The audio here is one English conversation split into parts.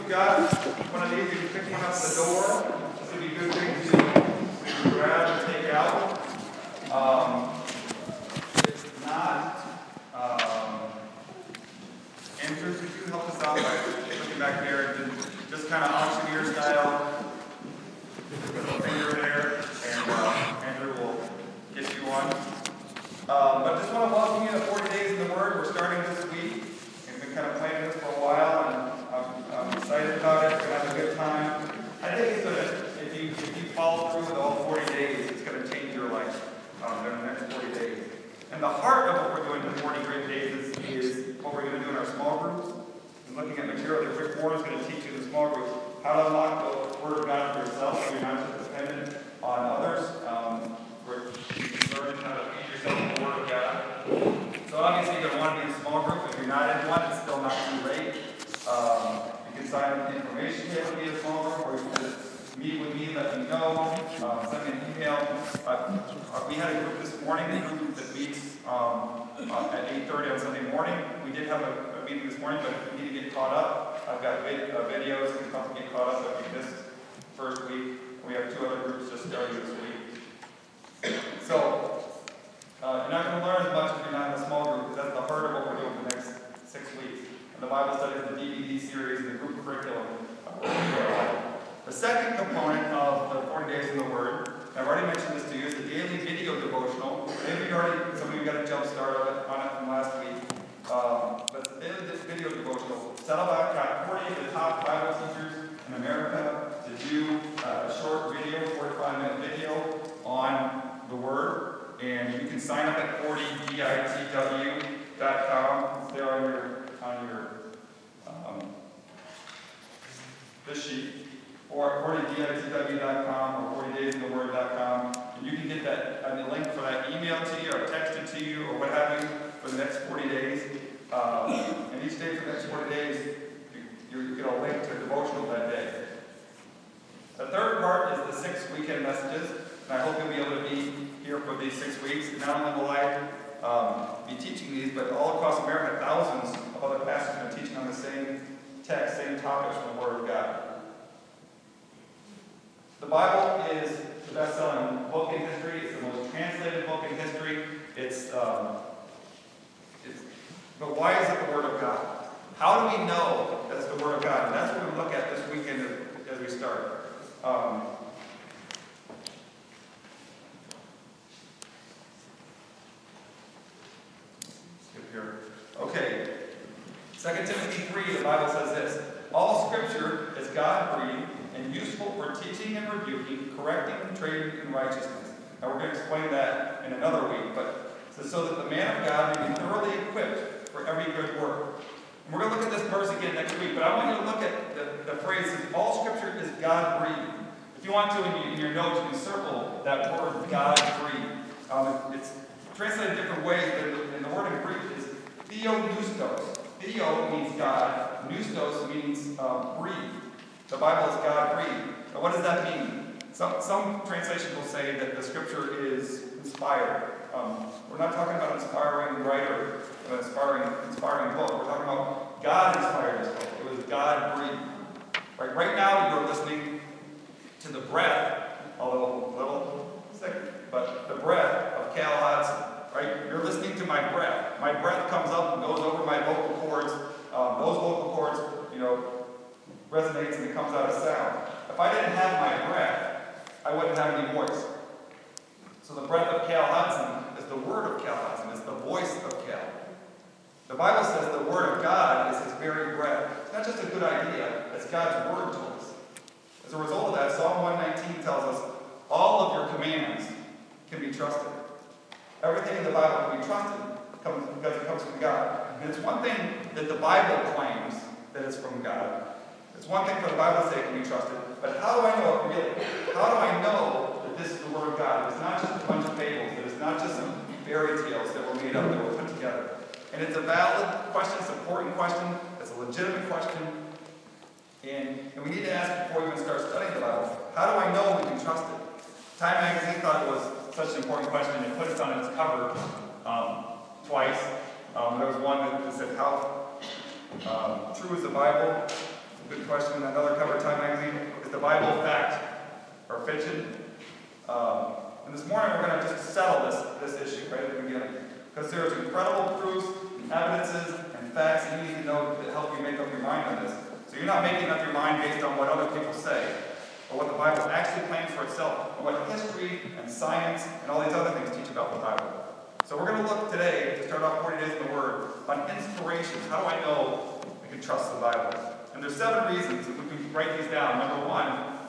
got one of these, you can pick one up at the door. This would be a good thing to grab and take out. It's not Andrew, could you help us out by looking back there and just kind of auctioneer style? Put a finger in there, and Andrew will get you one. But I just want to welcome you to 40 Days in the Word. We're starting this week. We've been kind of planning this for a while, and I'm excited about it. We're going to have a good time. I think it's going to, if you follow through with all 40 days, it's going to change your life during the next 40 days. And the heart of what we're doing in 40 great days is what we're going to do in our small groups. And looking at material that Rick Warren is going to teach you in the small groups, how to unlock the Word of God for yourself so you're not just dependent on others. We're learning how to feed yourself the Word of God. So obviously you're going to want to be in a small group. If you're not in one, it's still not too late. You can sign up the information here to be in a small group, or you can just meet with me, let me know, send me an email. We had a group this morning, a group that meets at 8:30 on Sunday morning. We did have a meeting this morning, but if you need to get caught up, I've got videos you can help get caught up if you missed first week. We have 2 other groups just starting this week. So, you're not going to learn as much if you're not in a small group, because that's the heart of what we're doing for the next 6 weeks. And the Bible studies, the DVD series, and the group curriculum. The second component of the 40 Days in the Word, and I've already mentioned this to you, is the daily video devotional. Maybe some of you got a jump start on it from last week. But the daily video devotional, Saddleback 40 of the top Bible teachers in America to do a short video, 45-minute video on the Word. And you can sign up at 40ditw.com. It's there on your this sheet, or 40ditw.com or 40daysintheword.com. And you can get that the link for that email to you, or text it to you, or what have you, for the next 40 days. And each day for the next 40 days, you get a link to a devotional that day. The third part is the 6 weekend messages, and I hope you'll be able to be here for these 6 weeks. Not only will I be teaching these, but all across America, thousands of other pastors are teaching on the same text, same topics from the Word of God. The Bible is the best-selling book in history. It's the most translated book in history. But why is it the Word of God? How do we know that's the Word of God? And that's what we look at this weekend as we start. Skip here. Okay. 2 Timothy 3, the Bible says this: all Scripture is God-breathed and useful for teaching and rebuking, correcting, and training in righteousness. Now we're going to explain that in another week, but so that the man of God may be thoroughly equipped for every good work. And we're going to look at this verse again next week, but I want you to look at the phrase, all Scripture is God-breathed. If you want to, in your notes, you can circle that word, God-breathed. It's translated different ways, but in the word in Greek is theopneustos. Theo means God. Pneustos means breathe. The Bible is God-breathed. Now, what does that mean? Some translations will say that the Scripture is inspired. We're not talking about inspiring writer, an inspiring book. We're talking about God inspired this book. It was God-breathed. Right now, you're listening to the breath, although a little sick, but the breath of Cal Hodgson. Right? You're listening to my breath. My breath comes up and goes over my vocal cords. Those vocal cords, resonates and it comes out of sound. If I didn't have my breath, I wouldn't have any voice. So the breath of Cal Hodgson is the word of Cal Hodgson. It's the voice of Cal. The Bible says the word of God is his very breath. It's not just a good idea. It's God's word to us. As a result of that, Psalm 119 tells us all of your commands can be trusted. Everything in the Bible can be trusted because it comes from God. And it's one thing that the Bible claims that it's from God. It's one thing for the Bible to say it can be trusted, but how do I know it really? How do I know that this is the Word of God? It's not just a bunch of fables. That it's not just some fairy tales that were made up, that were put together. And it's a valid question. It's an important question. It's a legitimate question. And we need to ask before we even start studying the Bible, how do I know we can trust it? Time Magazine thought it was such an important question, and it put it on its cover twice. There was one that said, how true is the Bible? Good question. Another cover Time magazine. Is the Bible fact or fiction? And this morning we're going to just settle this issue right at the beginning. Because there's incredible proofs, evidences, and facts that you need to know that help you make up your mind on this. So you're not making up your mind based on what other people say, or what the Bible actually claims for itself, or what history and science and all these other things teach about the Bible. So we're going to look today, to start off 40 Days in the Word, on inspiration. How do I know I can trust the Bible? And there's 7 reasons, if we can write these down. Number 1,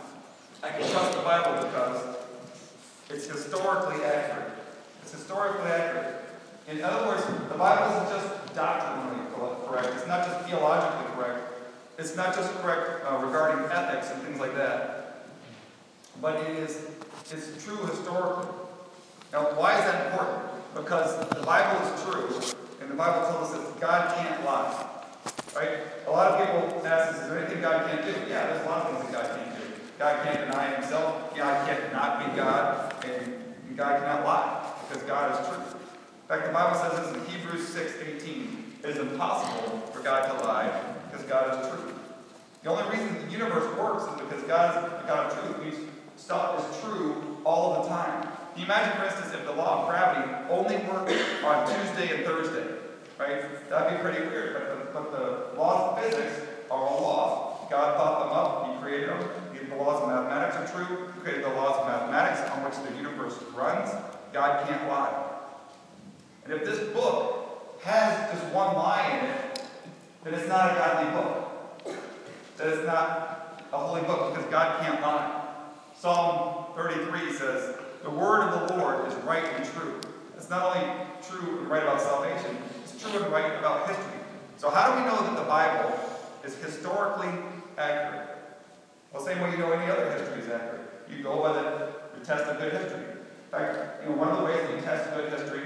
I can trust the Bible because it's historically accurate. It's historically accurate. In other words, the Bible isn't just doctrinally correct. It's not just theologically correct. It's not just correct regarding ethics and things like that. But it's true historically. Now, why is that important? Because the Bible is true, and the Bible tells us that God can't lie. Right? A lot of people ask us, is there anything God can't do? Yeah, there's a lot of things that God can't do. God can't deny himself. God can't not be God. And God cannot lie, because God is true. In fact, the Bible says this in Hebrews 6:18. It is impossible for God to lie, because God is true. The only reason the universe works is because God is the God of truth. Means stuff is true all of the time. Can you imagine, for instance, if the law of gravity only worked on Tuesday and Thursday? Right? That'd be pretty weird. But the laws of physics are all laws. God thought them up. He created them. The laws of mathematics are true. He created the laws of mathematics on which the universe runs. God can't lie. And if this book has just one lie in it, then it's not a godly book. That it's not a holy book, because God can't lie. Psalm 33 says, "The word of the Lord is right and true." It's not only true and right about salvation, it's true and right about history. So how do we know that the Bible is historically accurate? Well, same way you know any other history is accurate. You go by the test of good history. In fact, one of the ways that you test good history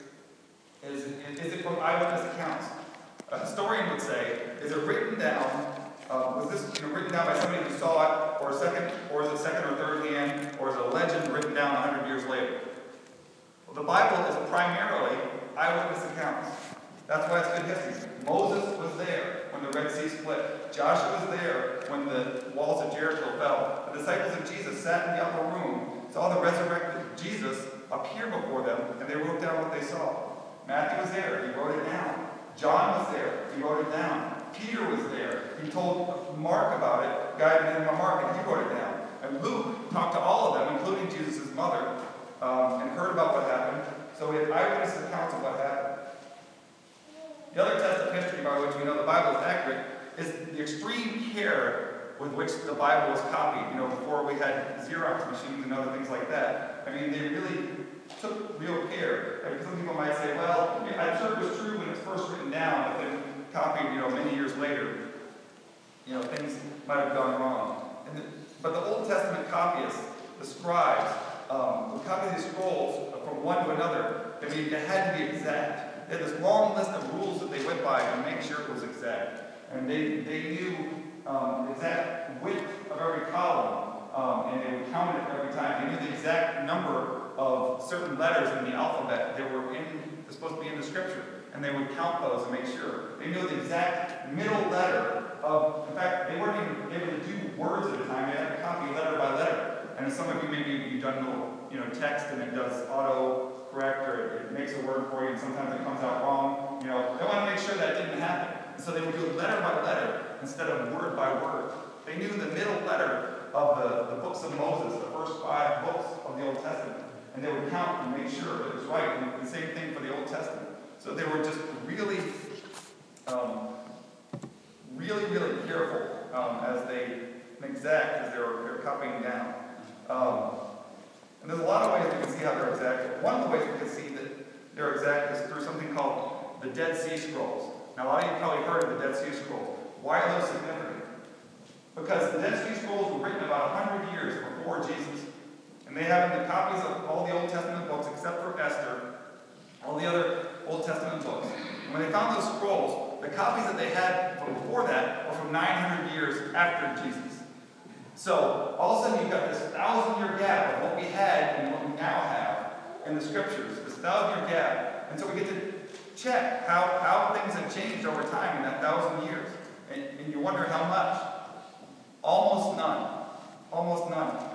is it from eyewitness accounts? A historian would say, is it written down? Was this written down by somebody who saw it, or is it second or third hand, or is it a legend written down 100 years later? Well, the Bible is primarily eyewitness accounts. That's why it's good history. Moses was there when the Red Sea split. Joshua was there when the walls of Jericho fell. The disciples of Jesus sat in the upper room, saw the resurrected Jesus appear before them, and they wrote down what they saw. Matthew was there. He wrote it down. John was there. He wrote it down. Peter was there. He told Mark about it, guy named Mark, and he wrote it down. And Luke talked to all of them, including Jesus' mother, and heard about what happened. So we have eyewitness accounts of what happened. The other test of history by which we know the Bible is accurate is the extreme care with which the Bible was copied. Before we had Xerox machines and other things like that. I mean, they really took real care. Some people might say, well, I'm sure it was true when it was first written down, but then copied, many years later, things might have gone wrong. But the Old Testament copyists, the scribes, would copy these scrolls from one to another. I mean, it had to be exact. They had this long list of rules that they went by to make sure it was exact. And they knew the exact width of every column, and they would count it every time. They knew the exact number of certain letters in the alphabet that were supposed to be in the Scripture. And they would count those and make sure. They knew the exact middle letter of, in fact, they weren't even able to do words at a time. They had to copy letter by letter. And some of you, maybe you've done little, text and it does auto-correct, or it makes a word for you and sometimes it comes out wrong. They want to make sure that didn't happen. And so they would do it letter by letter instead of word by word. They knew the middle letter of the books of Moses, the first 5 books of the Old Testament. And they would count and make sure it was right. And the same thing for the Old Testament. So they were just really, really careful as they exact as they were copying down. And there's a lot of ways we can see how they're exact. One of the ways we can see that they're exact is through something called the Dead Sea Scrolls. Now, a lot of you probably heard of the Dead Sea Scrolls. Why are those significant? Because the Dead Sea Scrolls were written about 100 years before Jesus. And they have the copies of all the Old Testament books, except for Esther, all the other Old Testament books. And when they found those scrolls, the copies that they had from before that were from 900 years after Jesus. So, all of a sudden you've got this 1,000-year gap of what we had and what we now have in the Scriptures, this 1,000-year gap. And so we get to check how things have changed over time in that 1,000 years. And you wonder how much.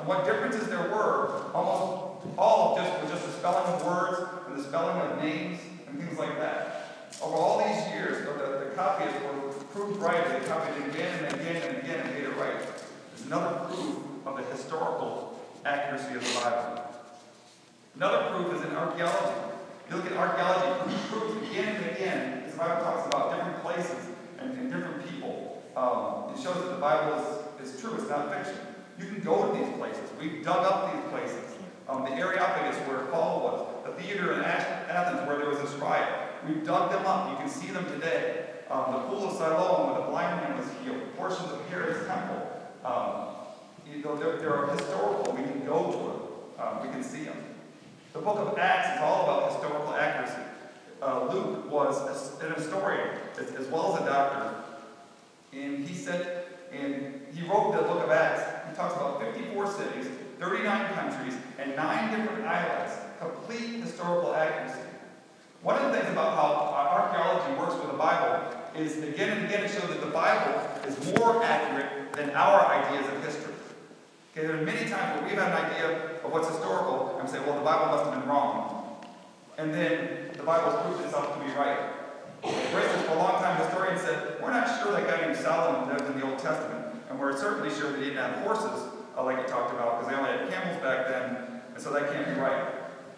what differences there were, almost all was just the spelling of words and the spelling of names and things like that. Over all these years, the copyists were proved right. They copied it again and again and again and made it right. There's another proof of the historical accuracy of the Bible. Another proof is in archaeology. You look at archaeology, proves again and again, because the Bible talks about different places and different people. It shows that the Bible is true, it's not fiction. You can go to these places. We've dug up these places. The Areopagus, where Paul was, the theater in Athens, where there was a scribe. We've dug them up. You can see them today. The pool of Siloam, where the blind man was healed. Portions of Herod's temple. They're historical. We can go to them. We can see them. The book of Acts is all about historical accuracy. Luke was an historian as well as a doctor. And he wrote the book of Acts. He talks about 54 cities, 39 countries, and 9 different islands. Complete historical accuracy. One of the things about how archaeology works with the Bible is, again and again, it shows that the Bible is more accurate than our ideas of history. Okay, there are many times where we've had an idea of what's historical and we say, well, the Bible must have been wrong. And then the Bible's proved itself to be right. For instance, for a long time, historians said, we're not sure that guy named Solomon lived in the Old Testament. And we're certainly sure that he didn't have horses, like you talked about, because they only had camels back then, and so that can't be right.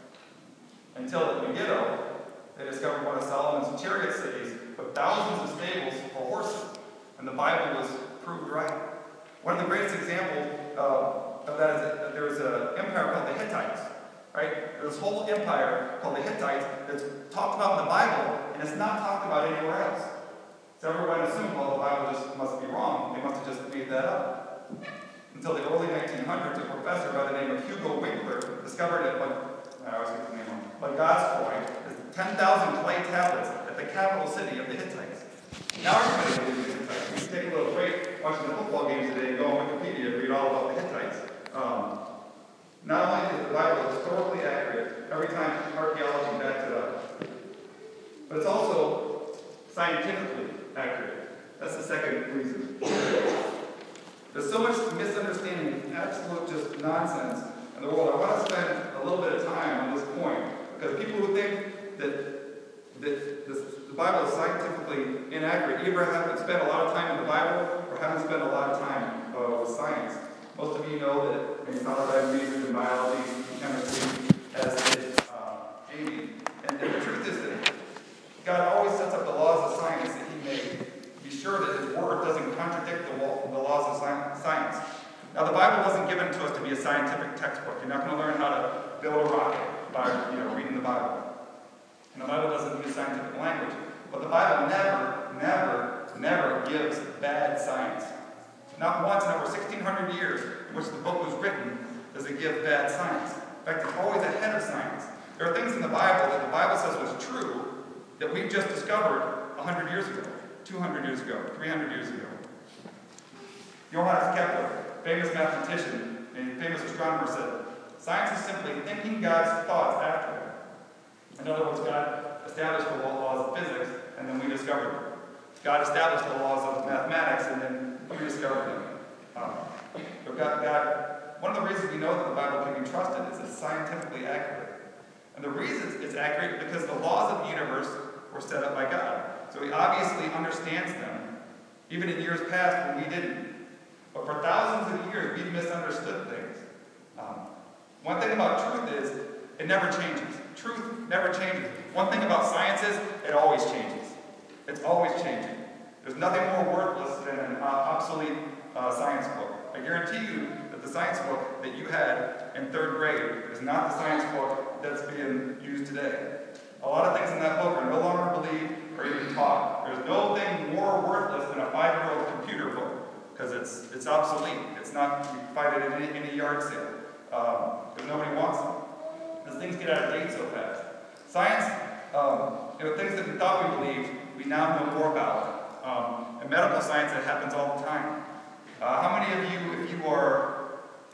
Until at Megiddo, they discovered one of Solomon's chariot cities with thousands of stables for horses, and the Bible was proved right. One of the greatest examples of that is that there's an empire called the Hittites, right? There's this whole empire called the Hittites that's talked about in the Bible, and it's not talked about anywhere else. So everyone assumed, well, the Bible just must be wrong. They must have just made that up. Until the early 1900s, a professor by the name of Hugo Winkler discovered it, I always get the name wrong, Legazpi, 10,000 clay tablets at the capital city of the Hittites. Now everybody knows the Hittites. We can take a little break watching the football games today and go on Wikipedia and read all about the Hittites. Not only is the Bible historically accurate, every time archaeology backs it up, but it's also scientifically accurate. That's the second reason. There's so much misunderstanding, absolute just nonsense in the world. I want to spend a little bit of time on this point, because people who think that the Bible is scientifically inaccurate either haven't spent a lot of time in the Bible or haven't spent a lot of time with science. Most of you know that in college I majored in biology and chemistry, as did Amy. And the truth is that God always sets up the laws of science that He made. Be sure that His Word doesn't contradict the laws of science. Now, the Bible wasn't given to us to be a scientific textbook. You're not going to learn how to build a rocket by reading the Bible. And the Bible doesn't use scientific language. But the Bible never gives bad science. Not once in over 1,600 years in which the book was written does it give bad science. In fact, it's always ahead of science. There are things in the Bible that the Bible says was true that we've just discovered 100 years ago, 200 years ago, 300 years ago. Johannes Kepler, famous mathematician and famous astronomer, said, "Science is simply thinking God's thoughts afterward." In other words, God established the laws of physics, and then we discovered them. God established the laws of mathematics, and then we discovered them. One of the reasons we know that the Bible can be trusted is it's scientifically accurate. And the reason it's accurate is because the laws of the universe were set up by God. So He obviously understands them, even in years past when we didn't. But for thousands of years, we've misunderstood things. One thing about truth is, it never changes. Truth never changes. One thing about science is, it always changes. It's always changing. There's nothing more worthless than an obsolete science book. I guarantee you that the science book that you had in 3rd grade is not the science book that's being used today. A lot of things in that book are no longer believed or even taught. There's no thing more worthless than a 5-year-old computer book, because it's obsolete. It's not, you can find it in any yard sale, because nobody wants them. Because things get out of date so fast. Science, things that we thought we believed, we now know more about. In medical science, it happens all the time. How many of you, if you are,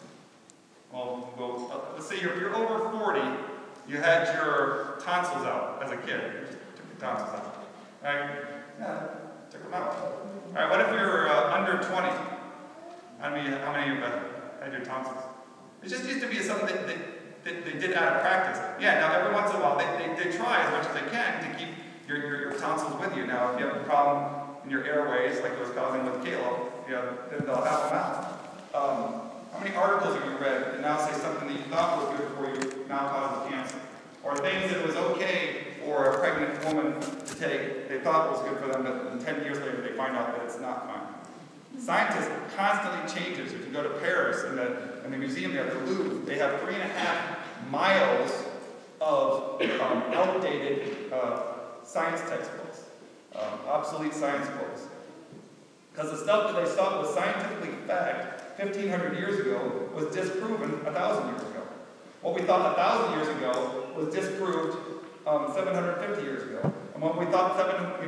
let's say if you're over 40, you had your tonsils out as a kid. You just took your tonsils out. All right? Yeah, took them out. All right, what if you're under 20? How many of you had your tonsils? It just used to be something that they did out of practice. Yeah, now every once in a while they try as much as they can to keep your tonsils with you. Now, if you have a problem in your airways, like it was causing with Caleb, then they'll have them out. How many articles have you read that now say something that you thought was good for you now causes cancer? Or things that was okay for a pregnant woman to take, they thought was good for them, but 10 years later they find out that it's not fine. Scientists constantly changes. If you go to Paris in the museum there, the Louvre, they have 3.5 miles of outdated science textbooks, obsolete science books. Because the stuff that they thought was scientifically fact 1,500 years ago was disproven 1,000 years ago. What we thought 1,000 years ago was disproved 750 years ago. And what we thought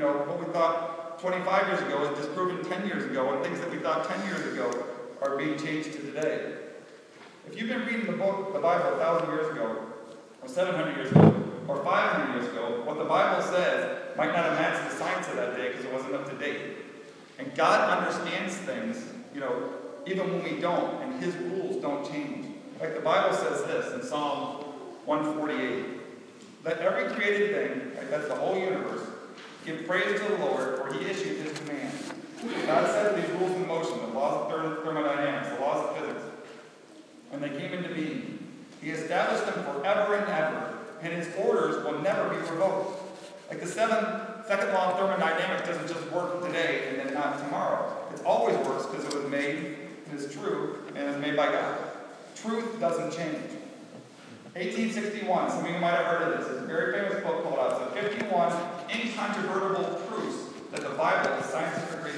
25 years ago was disproven 10 years ago, and things that we thought 10 years ago are being changed to today. If you've been reading the Bible 1,000 years ago, or 700 years ago, or 500 years ago, what the Bible says might not have matched the science of that day because it wasn't up to date. And God understands things, even when we don't, and His rules don't change. Like the Bible says this in Psalm 148. Let every created thing, that's the whole universe, give praise to the Lord, for He issued His command. God set these rules in motion, the laws of thermodynamics, the laws of physics, when they came into being. He established them forever and ever, and His orders will never be revoked. Like the second law of thermodynamics doesn't just work today and then not tomorrow. It always works because it was made, and is true, and is made by God. Truth doesn't change. 1861, some of you might have heard of this. It's a very famous book called out. It's 51 incontrovertible proofs that the Bible is scientifically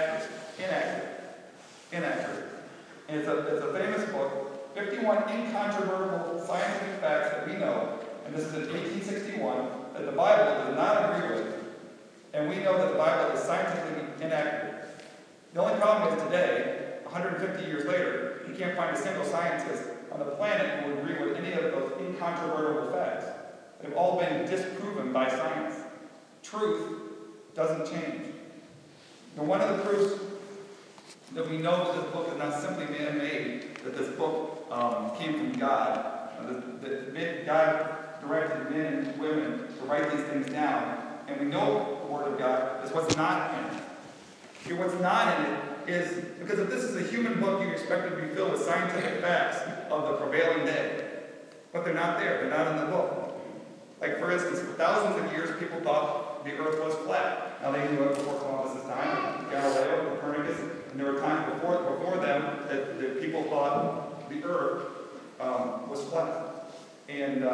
inaccurate. And it's a famous book, 51 incontrovertible scientific facts that we know, and this is in 1861, that the Bible does not agree with. And we know that the Bible is scientifically inaccurate. The only problem is today, 150 years later, you can't find a single scientist on the planet who would agree with any of those incontrovertible facts. They've all been disproven by science. Truth doesn't change. And one of the proofs that we know that this book is not simply man-made, that this book came from God, that God directed men and women to write these things down, and we know the Word of God is what's not in it. And what's not in it is, because if this is a human book, you expect it to be filled with scientific facts of the prevailing day. But they're not there. They're not in the book. Like, for instance, for thousands of years, people thought the earth was flat. Now, they knew it before Columbus's time, Galileo, Copernicus, and there were times before them that people thought the earth was flat. And,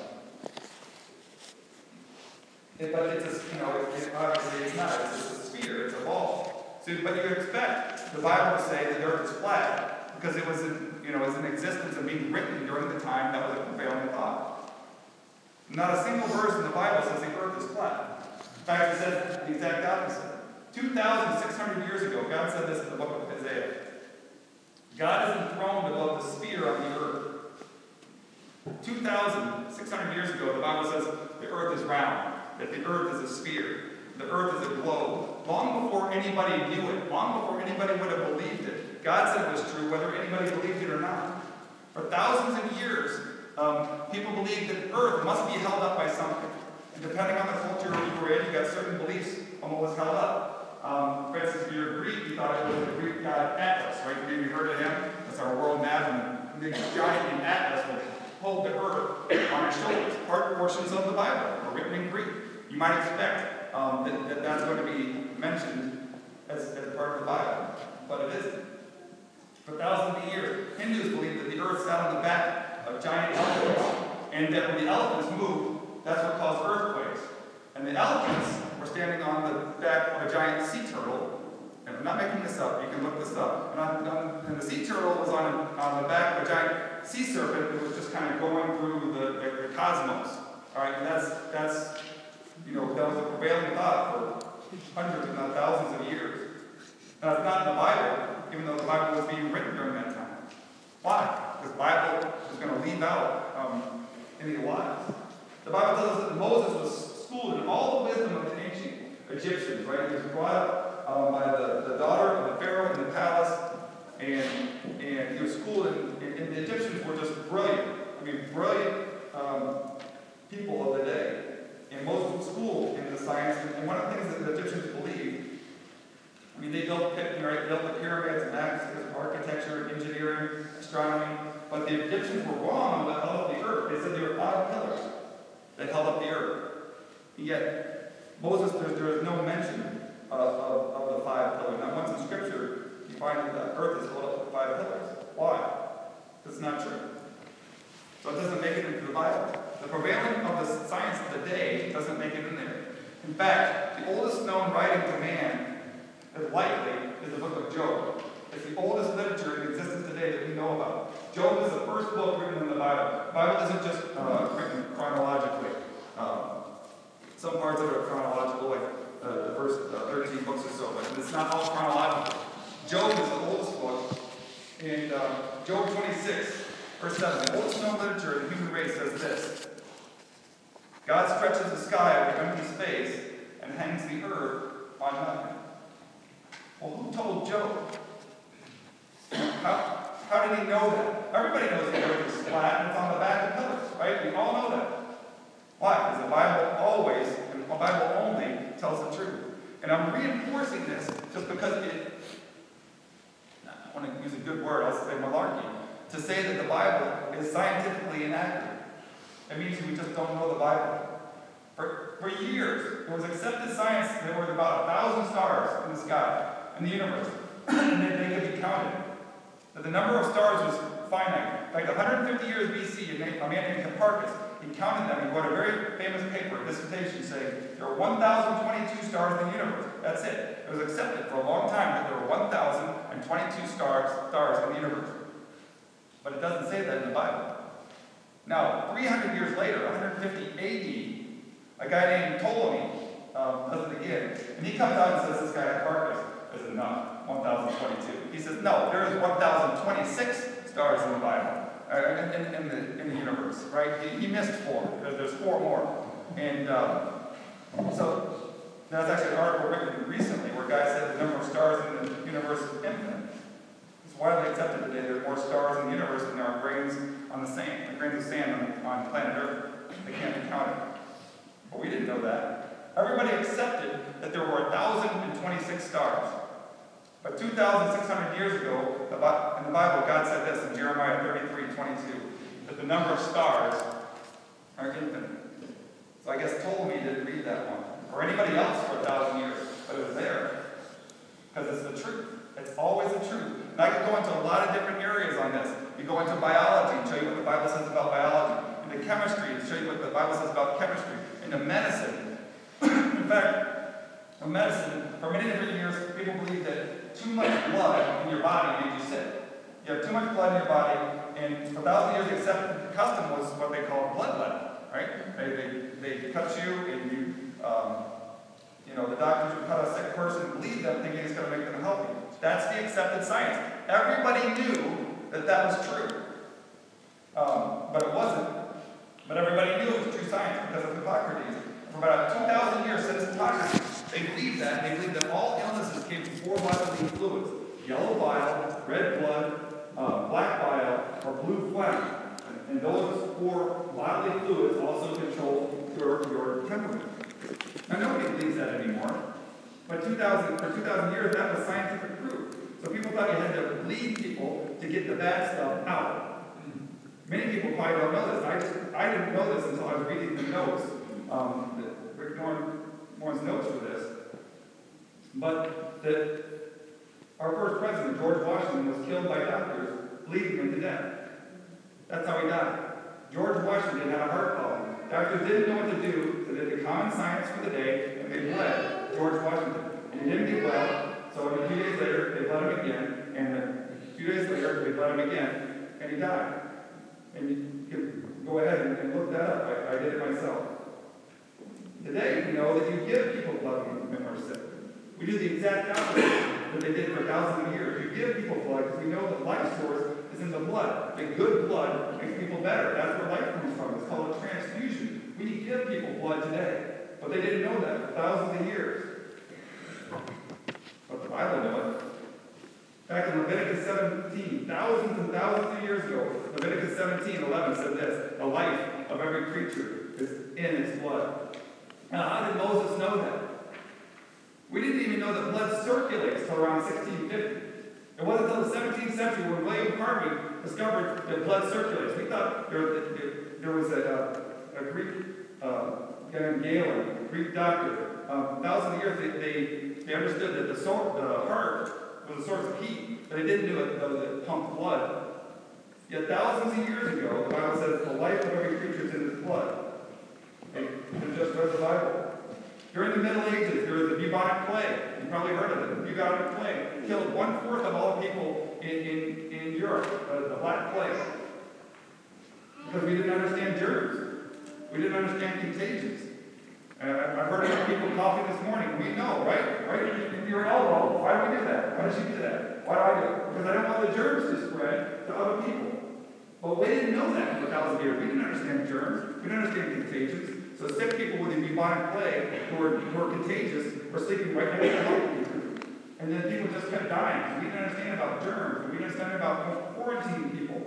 but it's obviously it's not. It's just a sphere. It's a ball. So, but you would expect the Bible to say that the earth is flat because it was in existence and being written during the time that was a prevailing thought. Not a single verse in the Bible says the earth is flat. In fact, it says the exact opposite. 2,600 years ago, God said this in the book of Isaiah. God is enthroned above the sphere of the earth. 2,600 years ago, the Bible says the earth is round, that the earth is a sphere, the earth is a globe. Long before anybody knew it, long before anybody would have believed it, God said it was true, whether anybody believed it or not. For thousands of years, people believed that the earth must be held up by something. And depending on the culture you were in, you got certain beliefs on what was held up. For instance, if you're Greek, you thought it was the Greek god Atlas, right? Maybe you heard of him. That's our world map, and the giant named Atlas would hold the earth on his shoulders. Portions of the Bible are written in Greek. You might expect that's going to be mentioned as part of the Bible, but it isn't. For thousands of years, Hindus believed that the earth sat on the back of giant elephants, and that when the elephants moved, that's what caused earthquakes. And the elephants were standing on the back of a giant sea turtle, and I'm not making this up, you can look this up. And the sea turtle was on the back of a giant sea serpent that was just kind of going through the cosmos. All right, and that was a prevailing thought for hundreds, if not thousands of years. Now, it's not in the Bible, even though the Bible was being written during that time. Why? Because the Bible is going to leave out any lies. The Bible tells us that Moses was schooled in all the wisdom of the ancient Egyptians, right? He was brought up by the daughter of the Pharaoh in the palace, and he was schooled, and the Egyptians were just brilliant. I mean, brilliant people of the day. And Moses was schooled in the science, and one of the things that the Egyptians believed, I mean, they built the pyramids, maps, architecture, engineering, astronomy, but the Egyptians were wrong on what held up the earth. They said there were 5 pillars that held up the earth. And yet, Moses, there is no mention of the 5 pillars. Not once in Scripture you find that the earth is held up with 5 pillars. Why? Because it's not true. So it doesn't make it into the Bible. The prevailing of the science of the day doesn't make it in there. In fact, the oldest known writing to man is likely is the book of Job. It's the oldest literature in existence today that we know about. Job is the first book written in the Bible. The Bible isn't just written chronologically. Some parts of it are chronological, like the first 13 books or so, but it's not all chronological. Job is the oldest book, and Job 26, verse 7, the oldest known literature in the human race says this: God stretches the sky over empty space and hangs the earth on nothing. Well, who told Job? How did he know that? Everybody knows the earth is flat and it's on the back of pillars, right? We all know that. Why? Because the Bible always, and the Bible only, tells the truth. And I'm reinforcing this just because I want to use a good word, I'll say malarkey, to say that the Bible is scientifically inaccurate. It means we just don't know the Bible. For years, it was accepted science that there were about 1,000 stars in the sky, in the universe, and they could be counted. That the number of stars was finite. In fact, 150 years BC, a man named Hipparchus, he counted them. He wrote a very famous paper, a dissertation, saying there are 1,022 stars in the universe. That's it. It was accepted for a long time that there were 1,022 stars in the universe. But it doesn't say that in the Bible. Now, 300 years later, 150 AD, a guy named Ptolemy does it again. And he comes out and says, this guy Hipparchus is enough, 1,022. He says, no, there is 1,026 stars in the Bible. In the universe, right? He missed 4. There's 4 more. And so there's actually an article written recently where guys said the number of stars in the universe is infinite. It's widely accepted today there are more stars in the universe than there are grains on the sand, the grains of sand on planet Earth. They can't be counted. But we didn't know that. Everybody accepted that there were 1,026 stars. But 2,600 years ago, in the Bible, God said this in Jeremiah 33:22, that the number of stars are infinite. So I guess Ptolemy didn't read that one, or anybody else for 1,000 years, but it was there, because it's the truth. It's always the truth. And I could go into a lot of different areas on this. You go into biology and show you what the Bible says about biology, into chemistry and show you what the Bible says about chemistry, into medicine. In fact, in medicine, for many different years, people believe that too much blood in your body made you sick. You have too much blood in your body, and for 1,000 years, the accepted custom was what they call bloodletting, right? They cut you, and the doctors would cut a sick person, bleed them, thinking it's going to make them healthy. That's the accepted science. Everybody knew that that was true, but it wasn't. But everybody knew it was true science because of Hippocrates. For about 2,000 years since Hippocrates, they believed that, and they believed that all illnesses came from 4 bodily fluids: yellow bile, red blood, black bile, or blue phlegm. And those 4 bodily fluids also control your temperament. Now, nobody believes that anymore. But for 2,000 years, that was scientific proof. So people thought you had to bleed people to get the bad stuff out. Many people probably don't know this. I didn't know this until I was reading the notes, Rick Warren's notes for this. But our first president, George Washington, was killed by doctors bleeding him to death. That's how he died. George Washington had a heart problem. Doctors didn't know what to do, so they did the common science for the day, and they bled George Washington. And he didn't get well, so a few days later, they bled him again, and a few days later, they bled him again, and he died. And you can go ahead and look that up. I did it myself. Today, we know that you give people blood when they're sick. We do the exact opposite that they did for thousands of years. You give people blood because we know that life source is in the blood. The good blood makes people better. That's where life comes from. It's called a transfusion. We give people blood today. But they didn't know that for thousands of years. But the Bible knew it. Back in Leviticus 17, thousands and thousands of years ago, Leviticus 17:11 said this: the life of every creature is in its blood. Now, how did Moses know that? We didn't even know that blood circulates till around 1650. It wasn't until the 17th century when William Harvey discovered that blood circulates. We thought there was a Greek guy, Galen, a Greek doctor. Thousands of years they understood that the heart was a source of heat, but they didn't know that it pumped blood. Yet thousands of years ago, the Bible says the life of every creature is in its blood. They just read the Bible. During the Middle Ages, there was the bubonic plague. You probably heard of it. The bubonic plague killed 1/4 of all the people in Europe, the Black Plague. Because we didn't understand germs. We didn't understand contagions. I've heard of people coughing this morning. We know, right? Right? Your elbow. Why do we do that? Why does she do that? Why do I do it? Because I don't want the germs to spread to other people. But we didn't know that for 1,000 years. We didn't understand germs. We didn't understand contagions. So sick people with the bubonic plague who were contagious were sleeping right next to healthy people. And then people just kept dying. We didn't understand about germs. We didn't understand about quarantining people.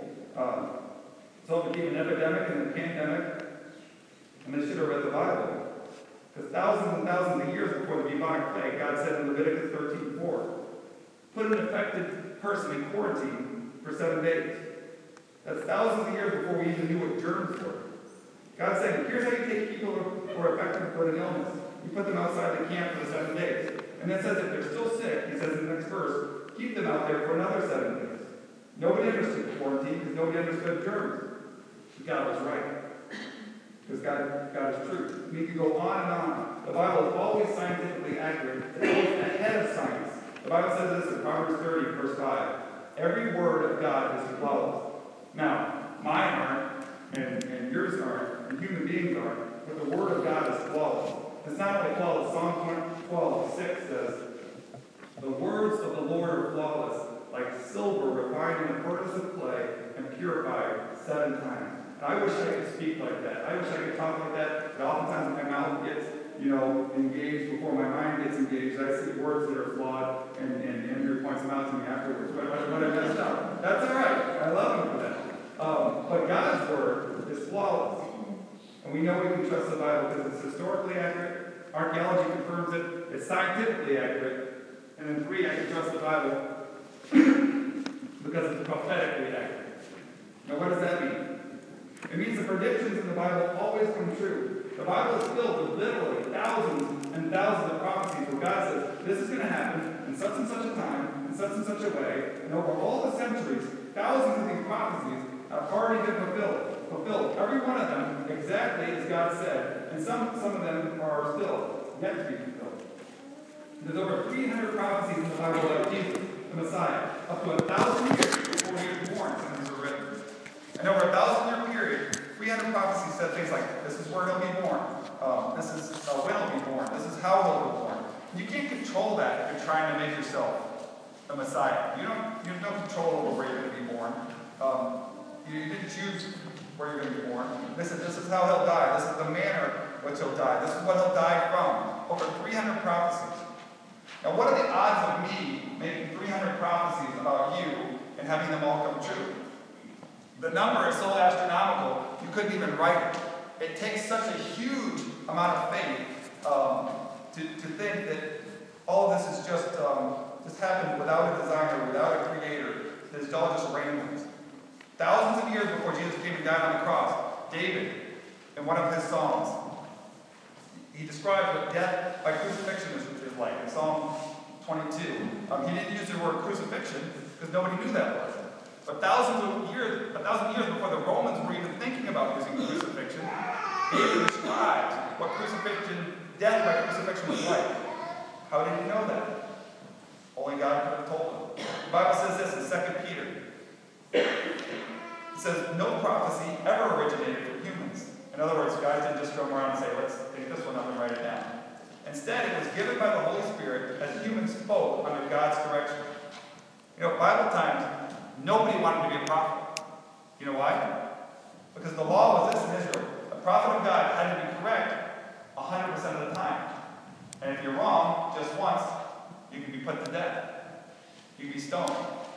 So it became an epidemic and a pandemic. And they should have read the Bible. Because thousands and thousands of years before the bubonic plague, God said in Leviticus 13:4, put an affected person in quarantine for 7 days. That's thousands of years before we even knew what germs were. God said, here's how you take people who are affected with an illness. You put them outside the camp for the 7 days. And then it says if they're still sick, he says in the next verse, keep them out there for another 7 days. Nobody understood quarantine because nobody understood germs. But God was right. Because God is true. We can go on and on. The Bible is always scientifically accurate. It's always ahead of science. The Bible says this in Proverbs 30, verse 5. Every word of God is flawless. Now, mine aren't, and yours aren't, and human beings aren't, but the word of God is flawless. It's not only flawless. Psalm 12:6 says, the words of the Lord are flawless, like silver refined in a furnace of clay and purified 7 times. And I wish I could speak like that. I wish I could talk like that, but oftentimes my mouth gets, engaged before my mind gets engaged. I see words that are flawed, and Andrew points them out to me afterwards. But I messed up. That's all right. I love him for that. But God's word is flawless. And we know we can trust the Bible because it's historically accurate. Archaeology confirms it. It's scientifically accurate. And then 3, I can trust the Bible because it's prophetically accurate. Now, what does that mean? It means the predictions in the Bible always come true. The Bible is filled with literally thousands and thousands of prophecies where God says, this is going to happen in such and such a time, in such and such a way. And over all the centuries, thousands of these prophecies have already been fulfilled. Every one of them exactly as God said. And some of them are still yet to be fulfilled. There's over 300 prophecies in the Bible about Jesus, the Messiah, up to 1,000 years before he was born, some of these were written. And over a 1,000-year period, 300 prophecies said things like, this is where he'll be born. This is when he'll be born. This is how he'll be born. You can't control that if you're trying to make yourself a Messiah. You have no control over where you're going to be born. You didn't choose where you're going to be born. This is how he'll die. This is the manner which he'll die. This is what he'll die from. Over 300 prophecies. Now, what are the odds of me making 300 prophecies about you and having them all come true? The number is so astronomical, you couldn't even write it. It takes such a huge amount of faith to think that all of this is just happened without a designer, without a creator. It's all just randoms. Thousands of years before Jesus came and died on the cross, David, in one of his Psalms, he described what death by crucifixion is like in Psalm 22. He didn't use the word crucifixion because nobody knew that was. But 1,000 years before the Romans were even thinking about using crucifixion, David described what death by crucifixion was like. How did he know that? Only God could have told him. The Bible says this in 2 Peter. It says, no prophecy ever originated from humans. In other words, guys didn't just go around and say, let's take this one up and write it down. Instead, it was given by the Holy Spirit as humans spoke under God's direction. Bible times, nobody wanted to be a prophet. You know why? Because the law was this in Israel. A prophet of God had to be correct 100% of the time. And if you're wrong just once, you can be put to death. you'd be stoned.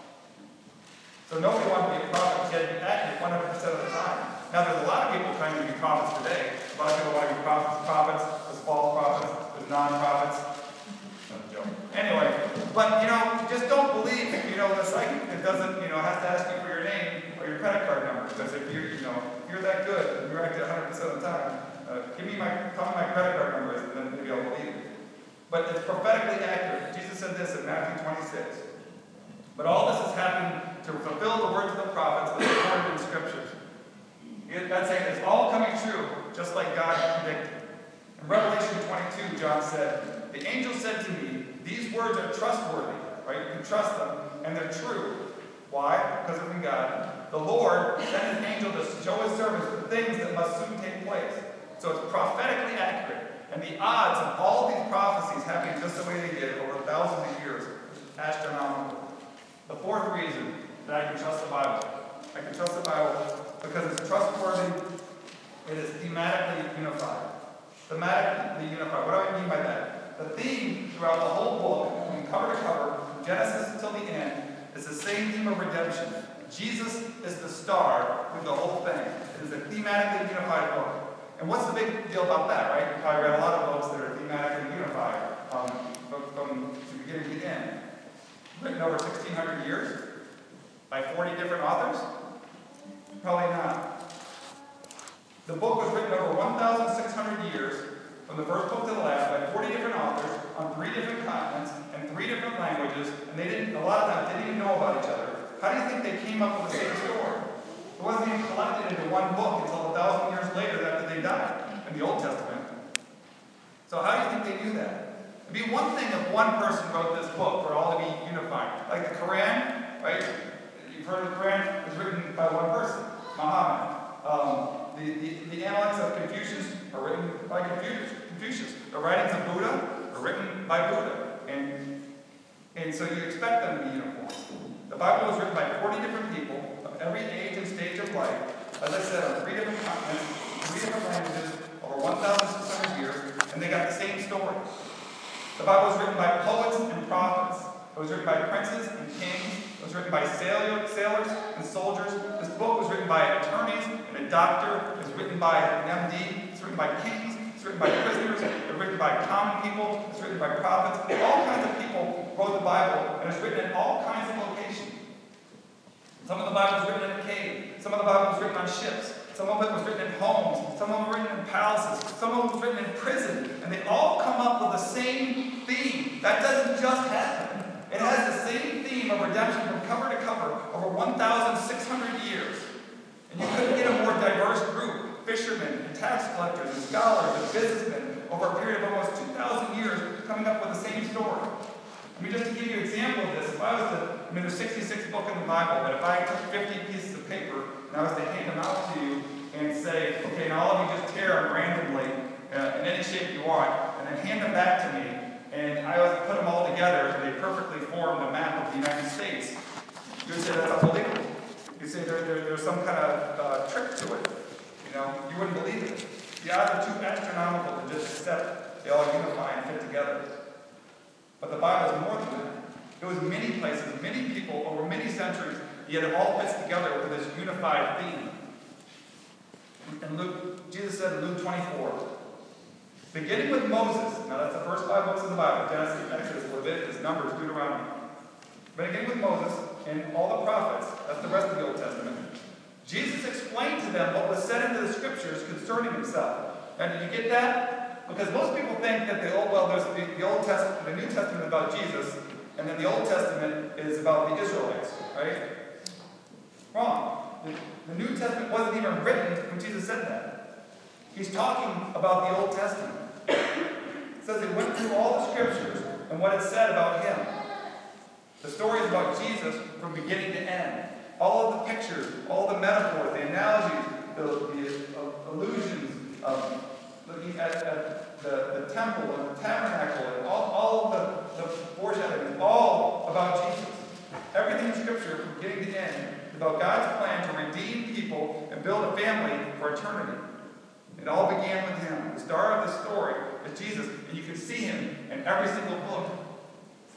So nobody wanted to be a prophet, yet be accurate 100% of the time. Now there's a lot of people trying to be prophets today. A lot of people want to be prophets, there's false prophets, there's non-prophets. No joke. Anyway, but just don't believe, the psychic that doesn't, has to ask you for your name or your credit card number. Because if you're that good and you're accurate 100% of the time, tell me my credit card number is, and then maybe I'll believe it. But it's prophetically accurate. Jesus said this in Matthew 26. But all this has happened to fulfill the words of the prophets that are recorded in Scriptures. That's saying it's all coming true, just like God predicted. In Revelation 22, John said, the angel said to me, these words are trustworthy, right? You can trust them, and they're true. Why? Because of God. The Lord sent his angel to show his servants the things that must soon take place. So it's prophetically accurate. And the odds of all these prophecies happening just the way they did over thousands of years is astronomical. The fourth reason that I can trust the Bible. I can trust the Bible because it's trustworthy. It is thematically unified. Thematically unified. What do I mean by that? The theme throughout the whole book, from cover to cover, from Genesis until the end, is the same theme of redemption. Jesus is the star through the whole thing. It is a thematically unified book. And what's the big deal about that, right? You probably read a lot of books that are thematically unified from the beginning to the end. Written over 1,600 years by 40 different authors? Probably not. The book was written over 1,600 years from the first book to the last by 40 different authors on 3 different continents and 3 different languages, and a lot of them didn't even know about each other. How do you think they came up with the same story? It wasn't even collected into one book until 1,000 years later after they died in the Old Testament. So how do you think they knew that? It'd be one thing if one person wrote this book for all to be unified. Like the Quran, right? You've heard of the Quran? It was written by one person, Muhammad. The Analects of Confucius are written by Confucius. The writings of Buddha are written by Buddha. And so you expect them to be uniform. The Bible was written by 40 different people of every age and stage of life. As I said, on 3 different continents, 3 different languages, over 1,600 years, and they got the same story. The Bible was written by poets and prophets. It was written by princes and kings. It was written by sailors and soldiers. This book was written by attorneys and a doctor. It was written by an MD. It's written by kings. It's written by prisoners. It's written by common people. It's written by prophets. All kinds of people wrote the Bible, and it's written in all kinds of locations. Some of the Bible was written in a cave. Some of the Bible was written on ships. Some of it was written in homes. Some of it was written in palaces. Some of it was written in prison. And they all come up with the same theme. That doesn't just happen. It has the same theme of redemption from cover to cover over 1,600 years. And you couldn't get a more diverse group. Fishermen and tax collectors and scholars and businessmen over a period of almost 2,000 years coming up with the same story. I mean, just to give you an example of this, if I was to, there's 66 books in the Bible, but if I took 50 pieces of paper and I was to hand them out to you and say, okay, now all of you just tear them randomly in any shape you want, and then hand them back to me, and I was to put them all together and they perfectly formed a map of the United States, you would say that's unbelievable. You'd say there's some kind of trick to it. You wouldn't believe it. The odds are too astronomical to just accept they all unify and fit together. But the Bible is more than that. It was many places, many people, over many centuries, yet it all fits together with this unified theme. And Jesus said in Luke 24, beginning with Moses, now that's the first 5 books of the Bible, Genesis, Exodus, Leviticus, Numbers, Deuteronomy. Beginning with Moses and all the prophets, that's the rest of the Old Testament, Jesus explained to them what was said into the Scriptures concerning himself. Now, did you get that? Because most people think that there's the Old Testament, the New Testament is about Jesus, and then the Old Testament is about the Israelites, right? Wrong. The New Testament wasn't even written when Jesus said that. He's talking about the Old Testament. It says he went through all the Scriptures and what it said about him. The story is about Jesus from beginning to end. All of the pictures, all the metaphors, the analogies, the allusions of looking at the temple and the tabernacle and all of the foreshadowing is all about Jesus. Everything in Scripture from beginning to end is about God's plan to redeem people and build a family for eternity. It all began with him. The star of the story is Jesus, and you can see him in every single book.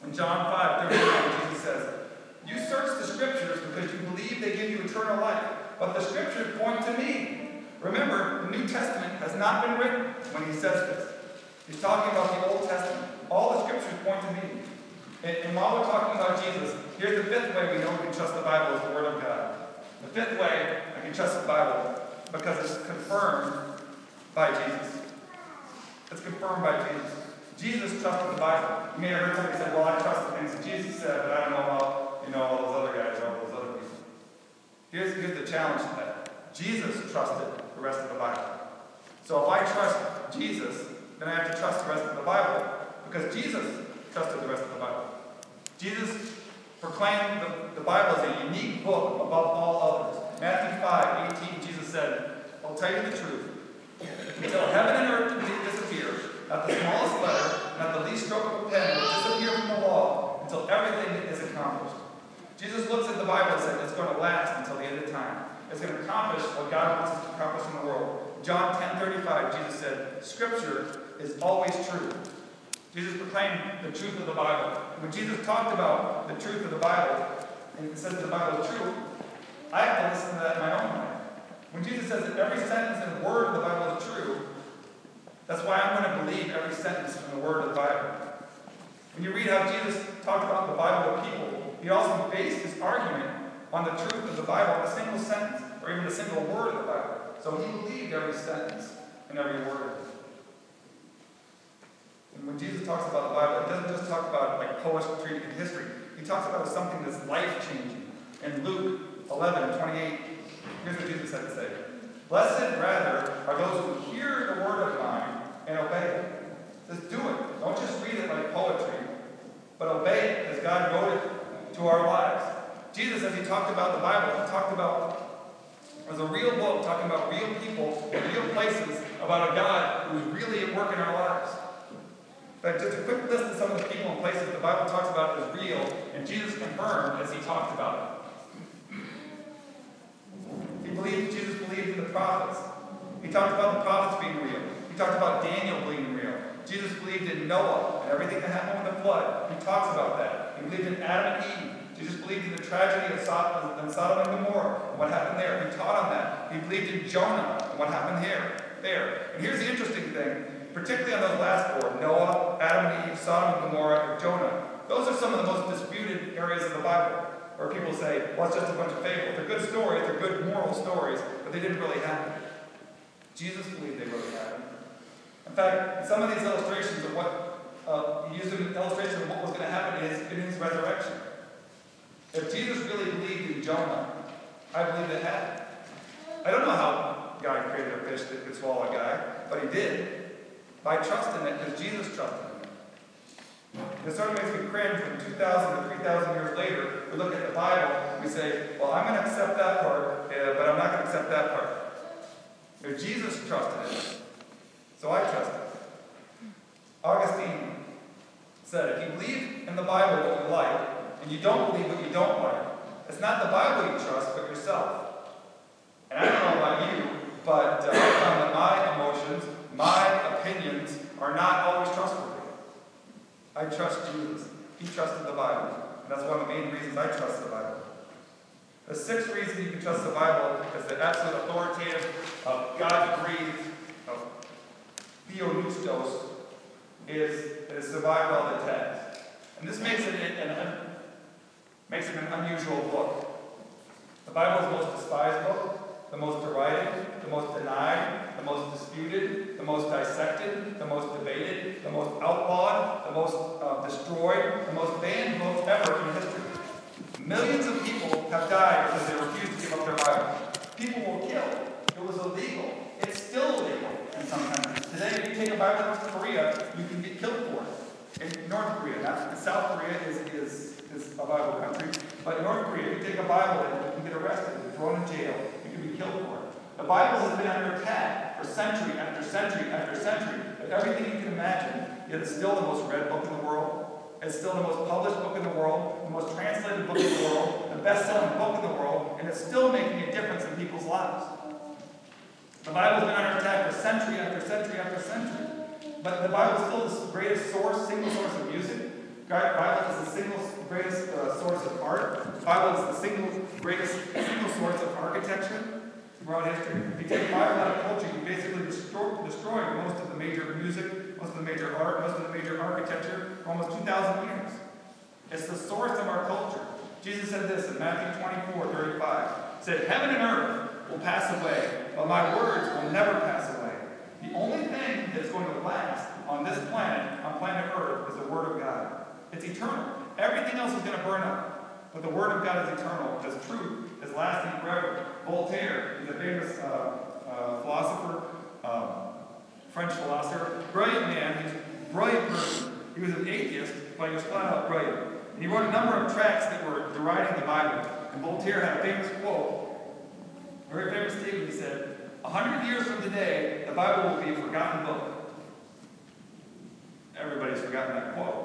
In John 5:39, Jesus says, "You search the scriptures because you believe they give you eternal life, but the scriptures point to me." Remember, the New Testament has not been written when he says this. He's talking about the Old Testament. All the scriptures point to me. And while we're talking about Jesus, here's the fifth way we know we can trust the Bible is the Word of God. The fifth way I can trust the Bible because it's confirmed by Jesus. It's confirmed by Jesus. Jesus trusted the Bible. You may have heard somebody say, "Well, I trust the things that Jesus said, but I don't know about, all those other guys or all those other people." Here's the challenge to that. Jesus trusted the rest of the Bible. So if I trust Jesus, then I have to trust the rest of the Bible because Jesus trusted the rest of the Bible. Jesus proclaimed the Bible as a unique book above all others. Matthew 5:18, Jesus said, "I'll tell you the truth. Until heaven and earth disappear, at the smallest letter and at the least stroke of a pen will disappear from the law until everything is accomplished." Jesus looks at the Bible and said, it's going to last until the end of time. It's going to accomplish what God wants us to accomplish in the world. John 10:35, Jesus said, "Scripture is always true." Jesus proclaimed the truth of the Bible. When Jesus talked about the truth of the Bible, and he says the Bible is true, I have to listen to that in my own mind. When Jesus says that every sentence and word of the Bible is true, that's why I'm going to believe every sentence from the word of the Bible. When you read how Jesus talked about the Bible to people, he also based his argument on the truth of the Bible on a single sentence, or even a single word of the Bible. So he believed every sentence and every word. And when Jesus talks about the Bible, he doesn't just talk about like poetry and history. He talks about it as something that's life-changing. In Luke 11:28, here's what Jesus had to say. "Blessed rather are those who hear the word of mine and obey it." Just do it. Don't just read it like poetry, but obey it as God wrote it to our lives. Jesus, as he talked about the Bible, he talked about it was a real book talking about real people in real places about a God who is really at work in our lives. But just a quick list of some of the people and places the Bible talks about as real, and Jesus confirmed as he talked about it. Jesus believed in the prophets. He talked about the prophets being real. He talked about Daniel being real. Jesus believed in Noah and everything that happened with the flood. He talks about that. He believed in Adam and Eve. Jesus believed in the tragedy of Sodom and Gomorrah and what happened there. He taught on that. He believed in Jonah and what happened there. And here's the interesting thing, particularly on those last four, Noah, Adam and Eve, Sodom and Gomorrah, and Jonah. Those are some of the most disputed areas of the Bible, where people say, well, it's just a bunch of fables. They're good stories, they're good moral stories, but they didn't really happen. Jesus believed they really happened. In fact, some of these illustrations of he used an illustration of what was going to happen in his resurrection. If Jesus really believed in Jonah, I believe it happened. I don't know how God created a fish that could swallow a guy, but he did. By trusting it, because Jesus trusted him. It sort of makes me cringe when 2,000 to 3,000 years later, we look at the Bible and we say, well, I'm going to accept that part, but I'm not going to accept that part. If Jesus trusted it, so I trust it. Augustine said, if you believe in the Bible what you like, and you don't believe what you don't like, it's not the Bible you trust, but yourself. And I don't know about you, but I found that my emotions, my opinions, are not always trustworthy. I trust Jesus. He trusted the Bible. And that's one of the main reasons I trust the Bible. The sixth reason you can trust the Bible is the absolute authoritative, God-breathed, theopneustos, is survived by the text. And this makes it an unusual book. The Bible is the most despised book, the most derided, the most denied, the most disputed, the most dissected, the most debated, the most outlawed, the most destroyed, the most banned book ever in history. Millions of people have died because they refused to give up their Bible. People were killed. It was illegal. It's still illegal in some countries. Today, if you take a Bible to Korea, you can get killed for it. In North Korea, not South Korea is a Bible country, but in North Korea, if you take a Bible and you can get arrested and thrown in jail, you can be killed for it. The Bible has been under attack for century after century after century, with everything you can imagine, yet it's still the most read book in the world. It's still the most published book in the world, the most translated book in the world, the best-selling book in the world, and it's still making a difference in people's lives. The Bible's been under attack for century after century after century. But the Bible is still the greatest source, single source of music. Bible is the single greatest source of art. Bible is the single source of architecture throughout history. If you take the Bible out of culture, you basically destroy most of the major music, most of the major art, most of the major architecture for almost 2,000 years. It's the source of our culture. Jesus said this in Matthew 24:35. He said, "Heaven and earth will pass away, but my words will never pass away." The only thing that's going to last on this planet, on planet Earth, is the Word of God. It's eternal. Everything else is going to burn up. But the Word of God is eternal, because truth is lasting forever. Voltaire is a famous philosopher, French philosopher, brilliant man. He's a brilliant person. He was an atheist, but he was flat out brilliant. And he wrote a number of tracts that were deriding the Bible. And Voltaire had a famous quote, a very famous statement. He said, 100 years from today, the Bible will be a forgotten book. Everybody's forgotten that quote.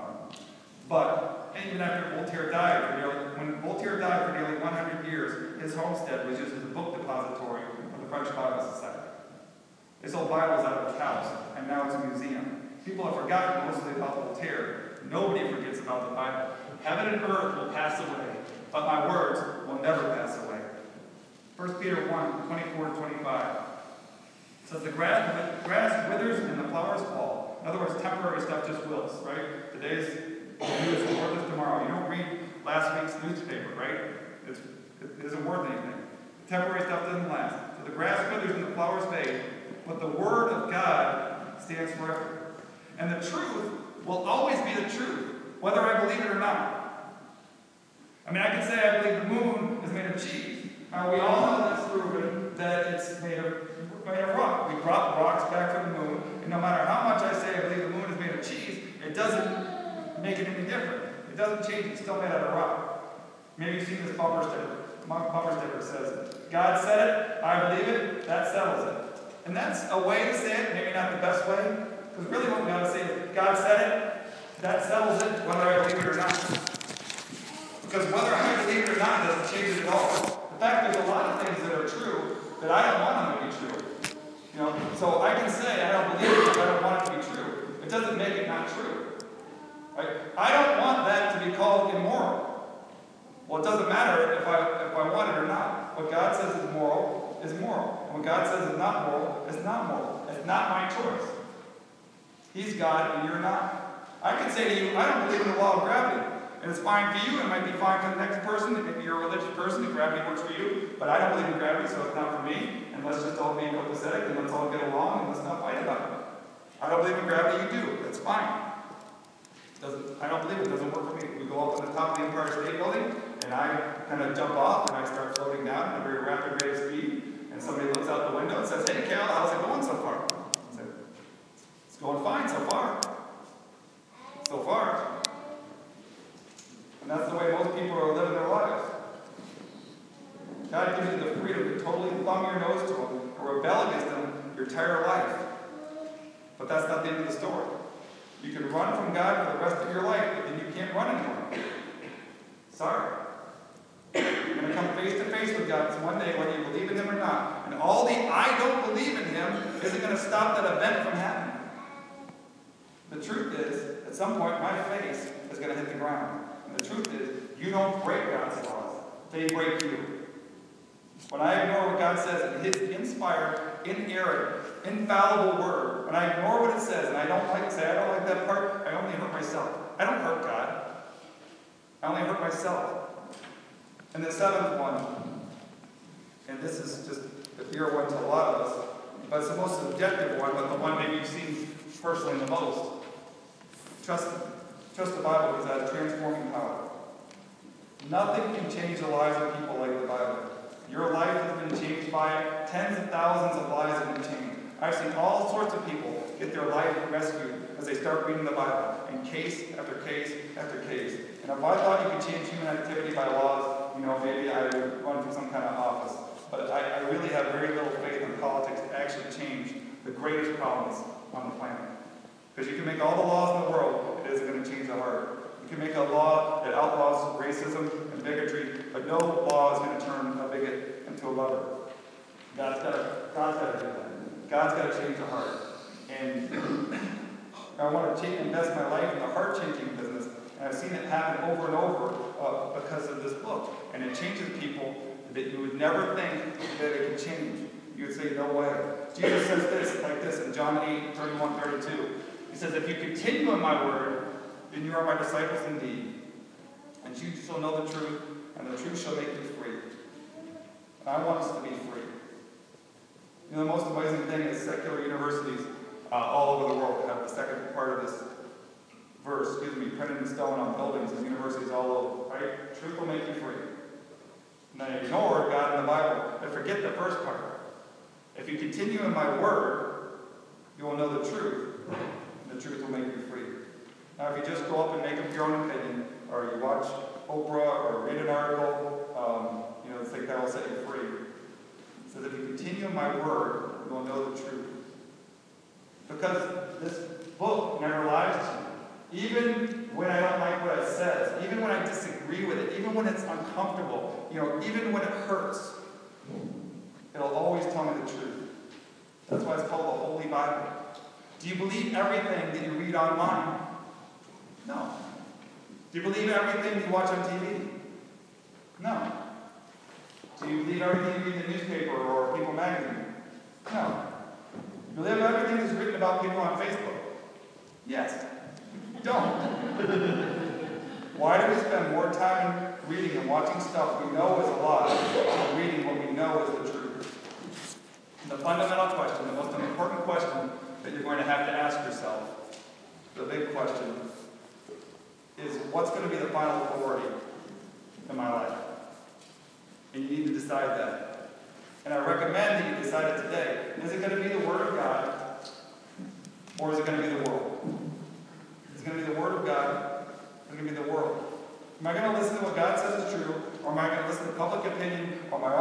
But even after Voltaire died, when Voltaire died for nearly 100 years, his homestead was used as a book depository for the French Bible Society. They sold Bibles out of his house, and now it's a museum. People have forgotten mostly about Voltaire. Nobody forgets about the Bible. Heaven and earth will pass away, but my words will never pass away. 1 Peter 1:24-25 says, the grass withers and the flowers fall. In other words, temporary stuff just wilts, right? Today's news is worthless tomorrow. You don't read last week's newspaper, right? It isn't worth anything. Temporary stuff doesn't last. So the grass withers and the flowers fade, but the word of God stands forever. And the truth will always be the truth, whether I believe it or not. I mean, I can say I believe the moon is made of cheese. Now, we all know that's proven that it's made of rock. We drop rocks back from the moon, and no matter how much I say I believe the moon is made of cheese, it doesn't make it any different. It doesn't change. It's still made out of rock. Maybe you've seen this bumper sticker. Bumper sticker says, God said it, I believe it, that settles it. And that's a way to say it, maybe not the best way, because really what we ought to say is, God said it, that settles it, whether I believe it or not. Because whether I believe it or not doesn't change it at all. In fact, there's a lot of things that are true that I don't want them to be true. So I can say I don't believe it because I don't want it to be true. It doesn't make it not true. Right? I don't want that to be called immoral. Well, it doesn't matter if I want it or not. What God says is moral is moral. And what God says is not moral is not moral. It's not my choice. He's God and you're not. I can say to you, I don't believe in the law of gravity. And it's fine for you, it might be fine for the next person, maybe you're a religious person, and gravity works for you, but I don't believe in gravity, so it's not for me, and let's just all be copacetic, and let's all get along, and let's not fight about it. I don't believe in gravity, you do, that's fine. I don't believe it, doesn't work for me. We go up to the top of the Empire State Building, and I kind of jump off, and I start floating down at a very rapid rate of speed, and somebody looks out the window and says, hey Cal, how's it going so far? I said, it's going fine so far. So far. And that's the way most people are living their lives. God gives you the freedom to totally thumb your nose to Him or rebel against Him your entire life. But that's not the end of the story. You can run from God for the rest of your life, but then you can't run anymore. Sorry. You're going to come face to face with God one day, whether you believe in Him or not. And all the I don't believe in Him isn't going to stop that event from happening. The truth is, at some point, my face is going to hit the ground. And the truth is, you don't break God's laws. They break you. When I ignore what God says in His inspired, inerrant, infallible word, when I ignore what it says and I don't like that part, I only hurt myself. I don't hurt God. I only hurt myself. And the seventh one, and this is just the dear one to a lot of us, but it's the most subjective one, but the one maybe you've seen personally the most. Trust the Bible because it has transforming power. Nothing can change the lives of people like the Bible. Your life has been changed by it. Tens of thousands of lives have been changed. I've seen all sorts of people get their life rescued as they start reading the Bible, in case after case after case. And if I thought you could change human activity by laws, maybe I would run for some kind of office. But I really have very little faith in politics to actually change the greatest problems on the planet. Because you can make all the laws in the world, it isn't going to change the heart. You can make a law that outlaws racism and bigotry, but no law is going to turn a bigot into a lover. God's got to do that. God's got to change the heart. And I want to invest my life in the heart-changing business And I've seen it happen over and over because of this book. And it changes people that you would never think that it could change. You would say, no way. Jesus says this, like this, in John 8, 31, 32. He says, if you continue in my word, then you are my disciples indeed. And you shall know the truth, and the truth shall make you free. And I want us to be free. You know, the most amazing thing is secular universities all over the world have the second part of this verse, printed in stone on buildings and universities all over, right? Truth will make you free. And they ignore God in the Bible. They forget the first part. If you continue in my word, you will know the truth, and the truth will make you free. Now, if you just go up and make up your own opinion, or you watch Oprah or read an article, think that will set you free. It says, if you continue in my word, you will know the truth. Because this book never lies to you. Even when I don't like what it says, even when I disagree with it, even when it's uncomfortable, even when it hurts, it'll always tell me the truth. That's why it's called the Holy Bible. Do you believe everything that you read online? No. Do you believe everything you watch on TV? No. Do you believe everything you read in the newspaper or People magazine? No. Do you believe everything that's written about people on Facebook? Yes. You don't. Why do we spend more time reading and watching stuff we know is a lie than reading what we know is the truth? And the fundamental question, the most important question that you're going to have to ask yourself, the big question, is what's going to be the final authority in my life? And you need to decide that. And I recommend that you decide it today. Is it going to be the Word of God, or is it going to be the world? Is it going to be the Word of God, or is it going to be the world? Am I going to listen to what God says is true, or am I going to listen to public opinion or my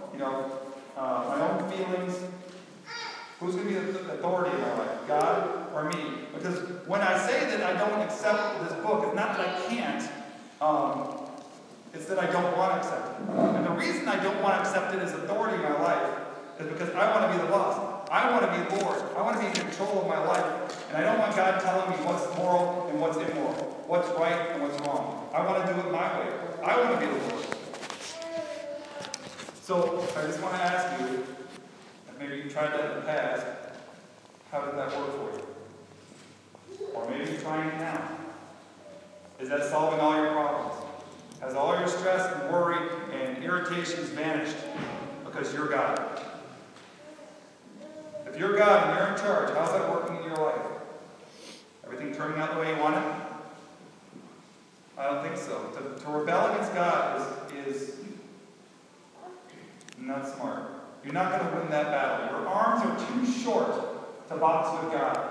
own feelings? Who's going to be the authority in my life, God or me? Because when I say that I don't accept this book, it's not that I can't. It's that I don't want to accept it. And the reason I don't want to accept it as authority in my life is because I want to be the boss. I want to be Lord. I want to be in control of my life. And I don't want God telling me what's moral and what's immoral, what's right and what's wrong. I want to do it my way. I want to be the Lord. So I just want to ask you, maybe you tried that in the past, how did that work for you? Or maybe you're trying it now. Is that solving all your problems? Has all your stress and worry and irritations vanished because you're God? If you're God and you're in charge, how's that working in your life? Everything turning out the way you want it? I don't think so. To rebel against God is not smart. You're not going to win that battle. Your arms are too short to box with God.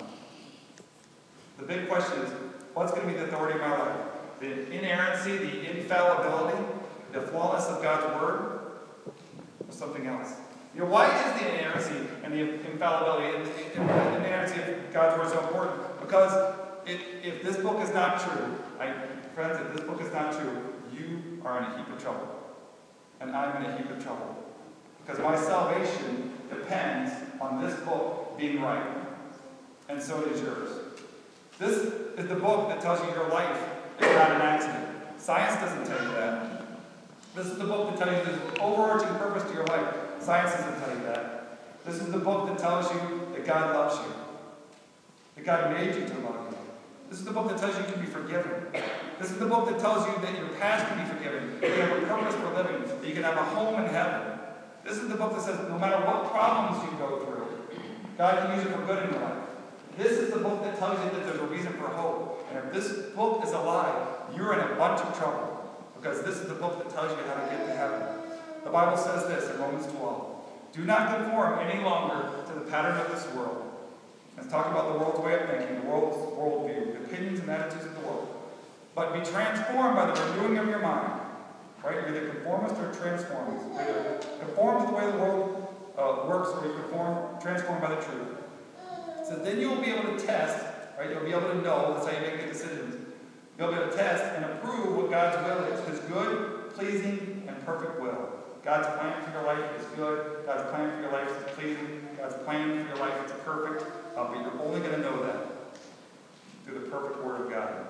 The big question is, what's going to be the authority of my life? The inerrancy, the infallibility, the flawlessness of God's Word, or something else? Why is the inerrancy and the infallibility and the inerrancy of God's Word so important? Because if this book is not true, friends, if this book is not true, you are in a heap of trouble. And I'm in a heap of trouble. Because my salvation depends on this book being right. And so does yours. This is the book that tells you your life is not an accident. Science doesn't tell you that. This is the book that tells you there's an overarching purpose to your life. Science doesn't tell you that. This is the book that tells you that God loves you. That God made you to love you. This is the book that tells you you can be forgiven. This is the book that tells you that your past can be forgiven, that you have a purpose for living, that you can have a home in heaven. This is the book that says no matter what problems you go through, God can use it for good in your life. This is the book that tells you that there's a reason for hope. And if this book is a lie, you're in a bunch of trouble. Because this is the book that tells you how to get to heaven. The Bible says this in Romans 12. Do not conform any longer to the pattern of this world. It's talking about the world's way of thinking, the world's worldview, the opinions and attitudes of the world. But be transformed by the renewing of your mind. Right? You're either conformist or transformist. You're either conformed to the way the world works, or you're transformed by the truth. So then you'll be able to test, right? You'll be able to know, that's how you make good decisions. You'll be able to test and approve what God's will is, His good, pleasing, and perfect will. God's plan for your life is good. God's plan for your life is pleasing. God's plan for your life is perfect. But you're only going to know that through the perfect Word of God.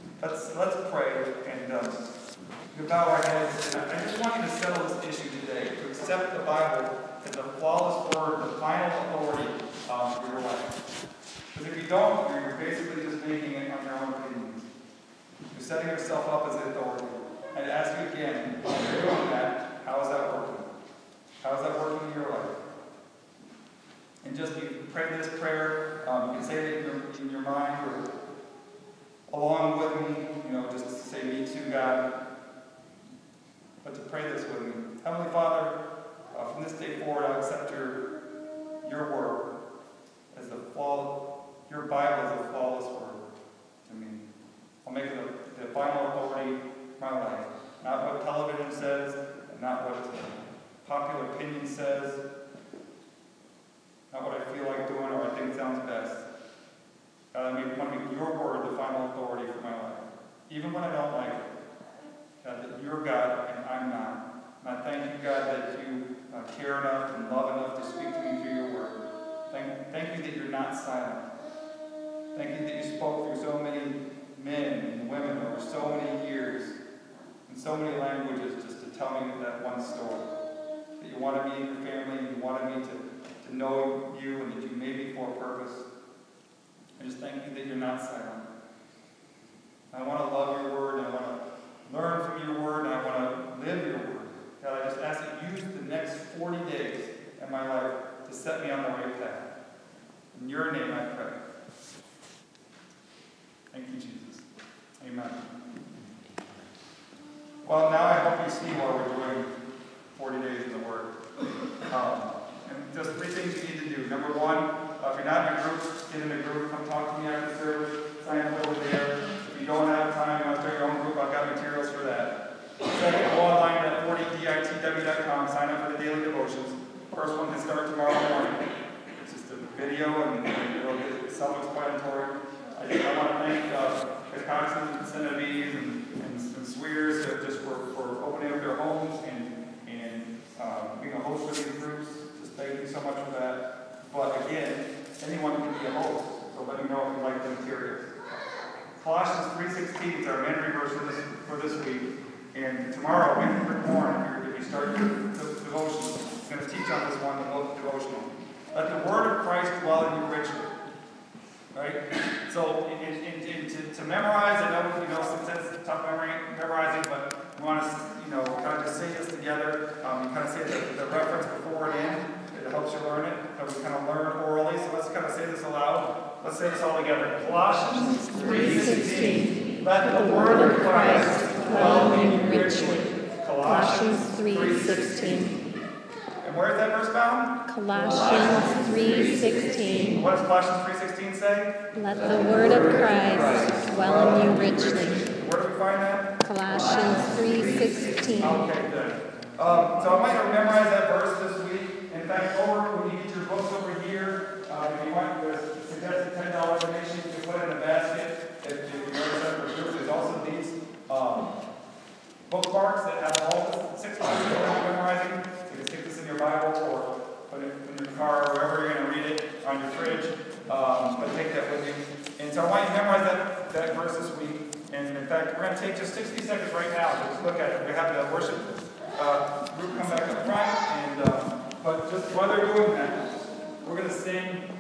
Let's pray and we bow our heads. And I just want you to settle this issue today, to accept the Bible as the flawless word, the final authority for your life. Because if you don't, you're basically just making it on your own opinions. You're setting yourself up as the authority. I'd ask you again, if you're doing that, how is that working? How is that working in your life? And just pray this prayer. You can say it in your mind or along with me, just say me too, God. But to pray this with me. Heavenly Father, from this day forward, I accept your word as your Bible is a flawless word to me. I'll make it the final authority for my life. Not what television says, and not what popular opinion says, not what I feel like doing or I think sounds best. God, I want to make your word the final authority for my life. Even when I don't like it. God, that you're God and I'm not. And I thank you, God, that you care enough and love enough to speak to me through your word. Thank you that you're not silent. Thank you that you spoke through so many men and women over so many years in so many languages just to tell me that one story. That you wanted me in your family and you wanted me to know you and that you made me for a purpose. I just thank you that you're not silent. I want to love your word, and I want to learn from your word, and I want to live your word. God, I just ask that you use the next 40 days in my life to set me on the right path. In your name I pray. Thank you, Jesus. Amen. Well, now I hope you see why we're doing 40 days in the Word. And just 3 things you need to do. Number 1, if you're not in a group, get in a group. Come talk to me after service. Sign up over there. If you don't have time, you want to start your own group, I've got materials for that. Second, go online at 40ditw.com. Sign up for the daily devotions. First one can start tomorrow morning. It's just a video and it'll get self-explanatory. I want to thank the Coxons and Senavies and Swears just for opening up their homes and being a host for these groups. Just thank you so much for that. But again, anyone can be a host, so let me know if you like the materials. Colossians 3:16 is our memory verse for this week. And tomorrow, Winford Warren, if you start your devotion, is going to teach on this one, the book devotional. Let the word of Christ dwell in you richly. Right? So, to memorize, I know, sometimes it's tough memorizing, but we want to, kind of just say this together. You kind of say the reference before and in. It helps you learn it. So we kind of learn orally. So let's kind of say this aloud. Let's say this all together. Colossians 3:16. Let the word of Christ dwell in you richly. Colossians 3:16. And where is that verse found? Colossians 3:16. What does Colossians 3:16 say? Let the word of Christ dwell in you richly. Where do we find that? Colossians 3:16. Okay, good. So I might memorize that verse this week. In fact, when you get your books over here, if you want the suggested $10 donation, you can put it in a basket. If you notice that for groups, there's also these bookmarks that have all the 6 books that you're memorizing. So you can stick this in your Bible or put it in your car or wherever you're going to read it, on your fridge. But take that with you. And so I want you to memorize that verse this week. And in fact, we're going to take just 60 seconds right now to just look at it. We have the worship group come back up front. But just while they're doing that, we're going to sing